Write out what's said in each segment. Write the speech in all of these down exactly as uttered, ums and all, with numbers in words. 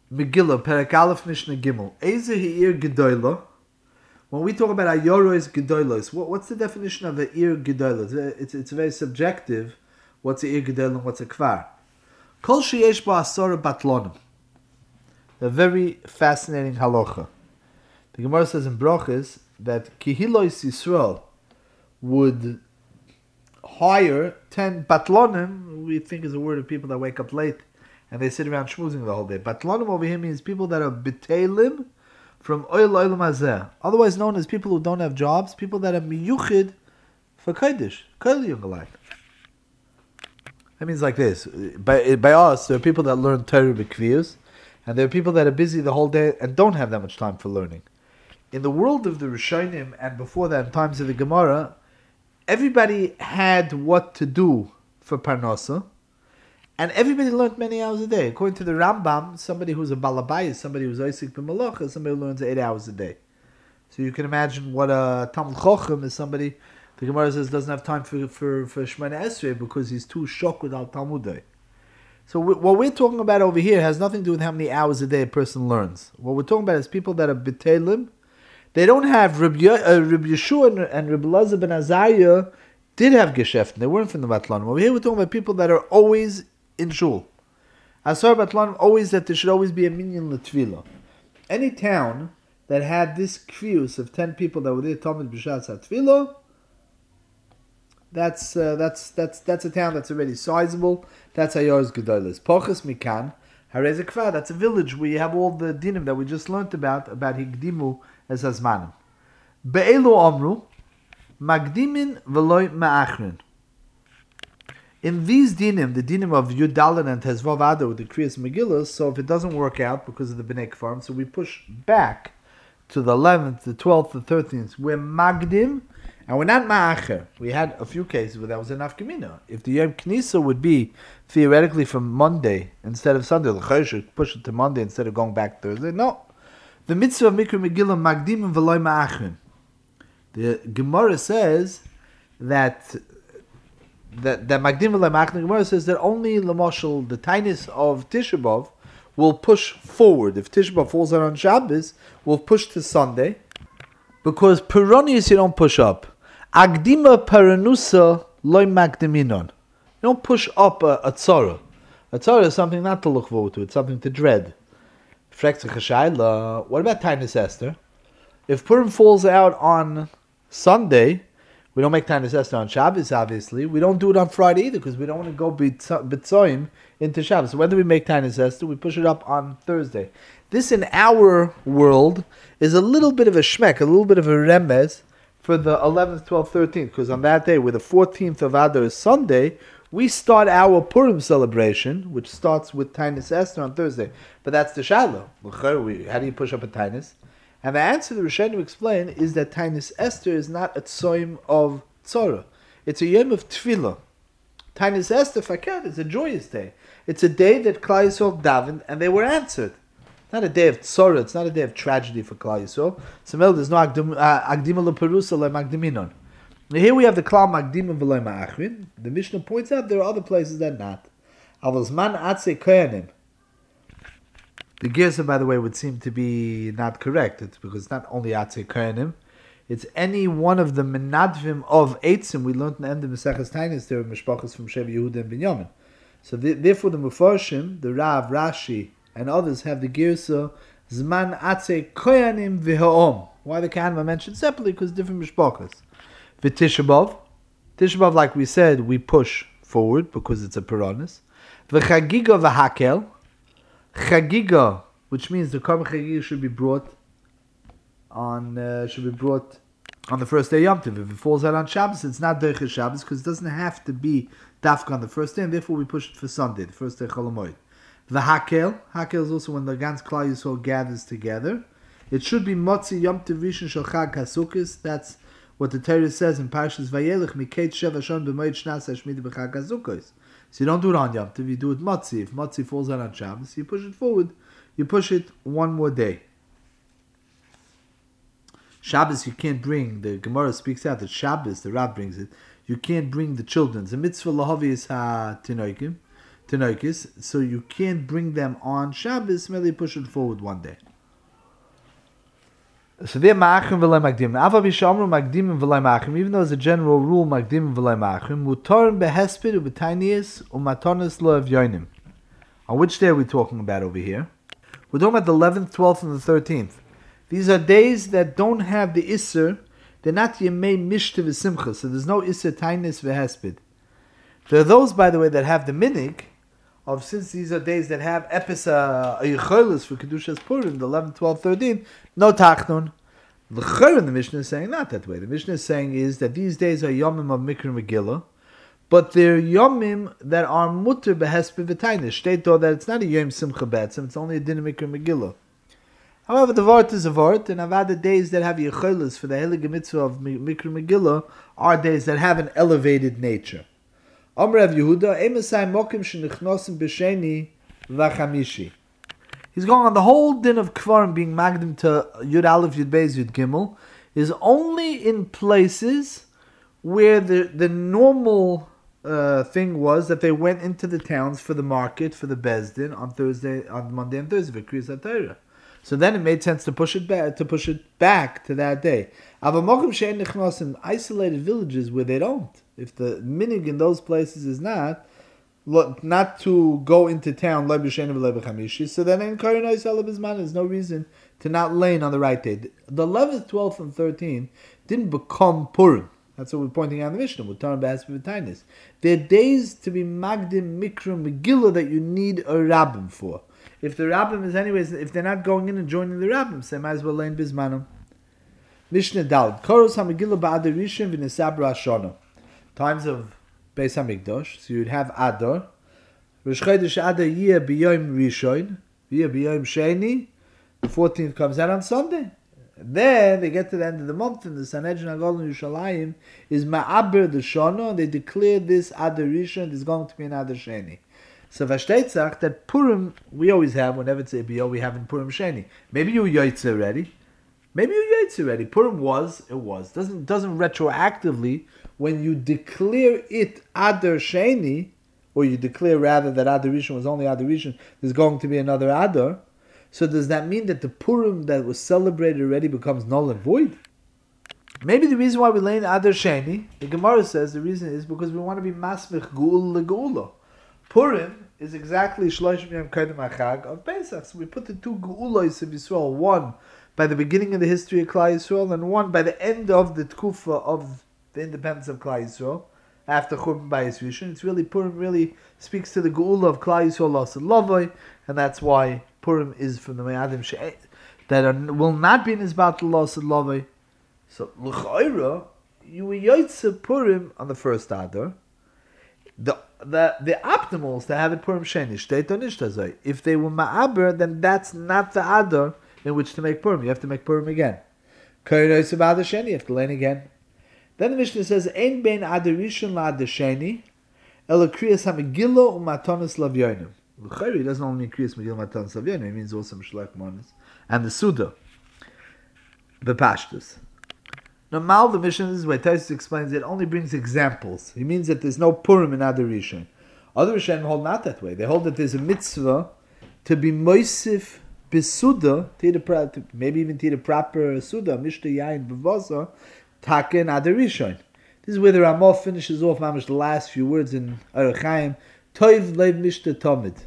Megillah, Perek Aleph, Mishnah Gimel. Eze Ha'ir Gedoyla. When we talk about Ayorois Gedoylos, what, what's the definition of a Ir Gedoyla? It's, it's very subjective. What's a Ir Gedoyla and what's a Kvar? Kol Sheyesh Ba Asara Batlonim. A very fascinating halacha. The Gemara says in Brochus that Kihilois Yisrael would hire ten batlonim, we think is a word of people that wake up late and they sit around schmoozing the whole day. Batlonim over here means people that are betelim from oil oilam hazeh, otherwise known as people who don't have jobs, people that are miyuchid for Kodesh, Kol Yungalai. That means like this, by, by us, there are people that learn Torah b'kviyus, and there are people that are busy the whole day and don't have that much time for learning. In the world of the Rishonim, and before that in times of the Gemara, everybody had what to do for Parnasa, and everybody learned many hours a day. According to the Rambam, somebody who's a Balabai, somebody who's Isaac b'Malacha, somebody who learns eight hours a day. So you can imagine what a Talmud Chochem is somebody, the Gemara says, doesn't have time for, for, for Shemana Esrei because he's too shocked with Al Talmudai. So we, what we're talking about over here has nothing to do with how many hours a day a person learns. What we're talking about is people that are B'Telim. They don't have Rabbi, uh, Rabbi Yeshua and, and Rabbi Elazar ben Azariah did have Geschäften. They weren't from the Batlanim. Over here we're talking about people that are always in Shul. Asar Batlanim, always that there should always be a minyan l'tfila. Any town that had this krius of ten people that were there Talmud b'Shas HaTfila, that's uh, that's that's that's a town that's already sizable. That's Ayor's Gedolos. Pochas Mikan, Harez Kfar, that's a village where you have all the dinim that we just learnt about, about Higdimu as Hazmanim. Be'elu Omru, Magdimin Veloy Ma'achrin. In these dinim, the dinim of Yudalan and Tezvav Ada with the Kriyas Megillah, so if it doesn't work out because of the Bnei Kfarim, so we push back to the eleventh, the twelfth, the thirteenth, we're Magdim, and we're not Ma'acher. We had a few cases where that was enough Gemina. If the Yom Knisa would be theoretically from Monday instead of Sunday, the Chayyim should push it to Monday instead of going back Thursday. No. The mitzvah of Mikra Megillah, Magdim and Veloy Ma'achrin. The Gemara says that that, that Magdim Veloy Ma'achrin, the Gemara says that only Lamashal, the tinus of Tisha B'Av, will push forward. If Tisha B'Av falls out on Shabbos, will push to Sunday. Because Peronius you don't push up. Agdima Paranusa loy magdiminon. You don't push up a, a tzara. A tzara is something not to look forward to. It's something to dread. What about Tainus Esther? If Purim falls out on Sunday, we don't make Tainus Esther on Shabbos, obviously. We don't do it on Friday either because we don't want to go B'tzoim into Shabbos. So when do we make Tainus Esther? We push it up on Thursday. This in our world is a little bit of a shmek, a little bit of a remez for the eleventh, twelfth, thirteenth. Because on that day, where the fourteenth of Adar is Sunday, we start our Purim celebration, which starts with Tainus Esther on Thursday. But that's the Shiloh. How do you push up a Tainus? And the answer the Rishonim explain is that Tainus Esther is not a tzoim of tzara. It's a yom of tefillah. Tainus Esther, faket, is a joyous day. It's a day that Klal Yisrael davened and they were answered. It's not a day of tzara. It's not a day of tragedy for Klal Yisrael. So there's no agdima leperusa le'magdiminon. Here we have the klal magdima v'loy ma'achrin. The Mishnah points out there are other places that not. Avosman atze koyanim. The Gersa, by the way, would seem to be not correct. It's because it's not only atze koyanim. It's any one of the menadvim of Eitzim. We learned in the end of Maseches Tainis there are mishpachas from Sheva Yehuda and Binyamin. So the, therefore the Mefarshim, the Rav, Rashi, and others have the Gersa Zman atze koyanim v'ha'om. Why the Kahanim are mentioned separately? Because different mishpachas. The Tisha B'Av. Tisha B'Av, like we said, we push forward because it's a Puranis. The Chagiga v'Hakel. Chagiga, which means the Korban Chagiga should be brought on uh, should be brought on the first day Yom Tov. If it falls out on Shabbos, it's not Deiches Shabbos because it doesn't have to be Dafka on the first day, and therefore we push it for Sunday, the first day Chol HaMoed. The Hakel. Hakel is also when the Gans Klal Yisrael gathers together. It should be Motzi Yom Tov Rishon Shel Chag HaSukkos. That's what the Torah says in Parshas Vayelech, Miketz Sheva Shon B'Moed Shnas HaShmini B'Chag HaSukkos. So you don't do it on Yom Tov, you do it Motzi. If Motzi falls out on Shabbos, you push it forward. You push it one more day. Shabbos you can't bring, the Gemara speaks out that Shabbos, the Rab brings it, you can't bring the children. The mitzvah lahavi is ha-tinoikim. Tanoikis, so you can't bring them on Shabbos, merely push it forward one day. So they're ma'achim v'lay magdim. Ava b'shamru magdim v'lay ma'achim. Even though as a general rule, magdim v'lay ma'achim, mutar behesped u'b'tainias u'matonis lo avyonim. On which day are we talking about over here? We're talking about the eleventh, twelfth, and the thirteenth. These are days that don't have the Isser. They're not Yemei Mishta v'simcha, so there's no Isser tainias v'hesped. There are those, by the way, that have the minig of, since these are days that have episa ayicholis for Kedushas Purim, the eleventh, twelfth, thirteenth, no tachnun. The Chayr in the Mishnah is saying not that way. The Mishnah is saying is that these days are yomim of Mikra Megillah, but they're yomim that are mutter behesped v'tainias. State though that it's not a yom simcha betzim, it's only a din of Mikra Megillah. However, the vart is a vart, and Avad days that have yicholis for the Heilige Mitzvah of Mikra Megillah are days that have an elevated nature. Amr Rav Yehuda, Emasai Mokim Shenichnosim B'Sheni V'Chamishi. He's going on the whole din of Kvarim being magdim to Yud Aleph, Yud Beis, Yud Gimel, is only in places where the, the normal uh, thing was that they went into the towns for the market, for the Bezdin, on Thursday, on Monday and Thursday, for Kriyas HaTorah. So then it made sense to push it back to push it back to that day. Avamokim she'en nichnos in isolated villages where they don't. If the minig in those places is not not to go into town, so then in there's no reason to not lane on the right day. The eleventh, twelfth, and thirteenth didn't become Purim. That's what we're pointing out in the Mishnah. We're talking about they're days to be magdim mikra megillah that you need a rabbim for. If the rabbim is anyways, if they're not going in and joining the rabbim, so they might as well lane bismanam. Mishnah Dal. Koros hamegillah ba'adar rishon v'nesabra ashana. Times of Beis Hamikdash. So you'd have Adar. Rosh Chodesh Adar yeh b'yom rishon, yeh b'yom sheni. The fourteenth comes out on Sunday. And then they get to the end of the month, and the Sanhedrin Agol in Yerushalayim is ma'aber the shana, and they declare this Adar rishon is going to be an Adar sheni. So Vashteitzach, that Purim, we always have, whenever it's a B O, we have in Purim Sheni. Maybe you Yaitze already. Maybe you Yaitze already. Purim was, it was. Doesn't doesn't retroactively, when you declare it Adar Sheni, or you declare rather that Adar Rishon was only Adar Rishon, there's going to be another Adar. So does that mean that the Purim that was celebrated already becomes null and void? Maybe the reason why we lay in Adar Sheni, the Gemara says the reason is because we want to be Masmich Geul LeGeula. Purim is exactly Shloshim Yom Kodem HaChag of Pesach. So we put the two Geulos of Yisrael, one by the beginning of the history of Klal Yisrael, and one by the end of the Tkufa of the independence of Klal Yisrael, after Churban Bayis Rishon. It's really, Purim really speaks to the Geula of Klal Yisrael, Lasad Lavoi, and that's why Purim is from the Me'adim She'et, that are, will not be in his battle Lasad Lavoi. So, L'chaira, you were Yotzeh Purim on the first Adar. The the the optimal is to have it Purim Sheni, Shteit or Nishtazoi. If they were Ma'aber, then that's not the Adar in which to make Purim. You have to make Purim again. Koyrois of Adar Sheni, you have to learn again. Then the Mishnah says, Ein bein Adar Rishon la Adar Sheni, ela kriyas ha-megillah u'matonis lavyonim. L'chayri, he doesn't only mean kriyas megillah matonis lavyonim, he means also Mishlech Monis. And the Suda, the Pashtus. Normal, the Mishnah is where Tosfos explains it only brings examples. He means that there's no Purim in Adar Rishon. Other Rishonim hold not that way. They hold that there's a mitzvah to be moisif b'suda, maybe even to the proper suda, mishta yain b'vasa, taka in Adar Rishon. This is where the Ramah finishes off mamish the last few words in Orach Chaim. Toiv leiv mishta tomid.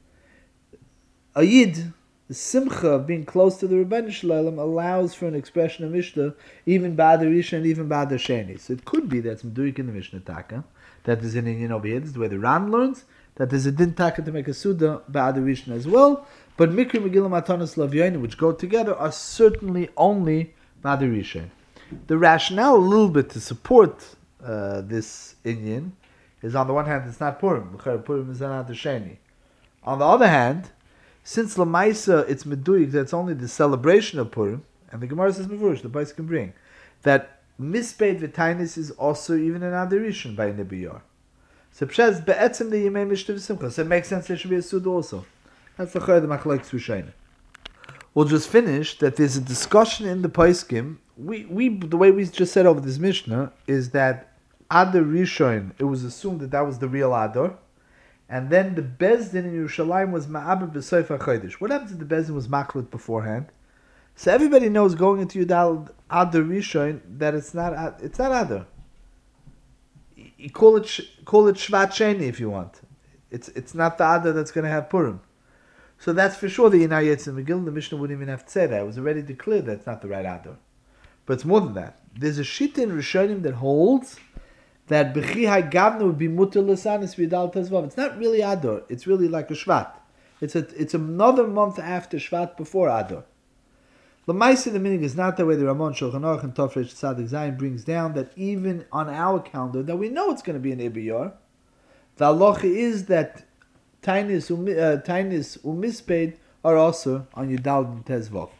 A yid, the simcha of being close to the Rebbeinu Shalom allows for an expression of Mishnah, even Ba'adar Rishon and even Ba'adar Sheni. So it could be that's Meduik in the Mishnah Taka, that there's an Indian over here. This is the way the Ran learns, that there's a Din Taka to make a Suda Ba'adar Rishon as well. But Mikri, Megillah, Matanos, Lavyonim, which go together, are certainly only Ba'adar Rishon. The rationale a little bit to support uh, this Indian is, on the one hand, it's not Purim. Purim is not the Sheni. On the other hand, since Lamaisa, it's Meduik, that's only the celebration of Purim, and the Gemara says Mevurish, the Bais can bring, that Mispeit V'Tainis is also even an Adar Rishon by Nebiyar. So Pshez, Be'etzim the Yemei Mishta V'Simcha, so it makes sense there should be a Sud also. That's the Chayr, the Machlaik Tzvushaina. We'll just finish that there's a discussion in the Paiskim. We, we, the way we just said over this Mishnah is that Adar Rishon, it was assumed that that was the real Adar, and then the Bezdin in Yerushalayim was Ma'aber B'Soif HaChodesh. What happens if the Bezdin was Maklit beforehand? So everybody knows going into Yudal Adar Rishon that it's not it's not Adar. You call it call it Shvat Sheni if you want. It's it's not the Adar that's going to have Purim. So that's for sure the Yinai Yetzim Megillah. The Mishnah wouldn't even have to say that. It was already declared that it's not the right Adar. But it's more than that. There's a Shita in Rishonim that holds that B'chi HaGavna would be Mutter L'sanis V'Yudal Tezvav. It's not really Adar. It's really like a Shvat. It's a it's another month after Shvat before Adar. L'maisa, the meaning is not the way the Ramon Shulchan Aruch and Tofresh Tzadik Zayin brings down that even on our calendar, that we know it's going to be an Ibiyar, the halacha is that Tainis uh, Tainis Umisped are also on Yudal Tezvav.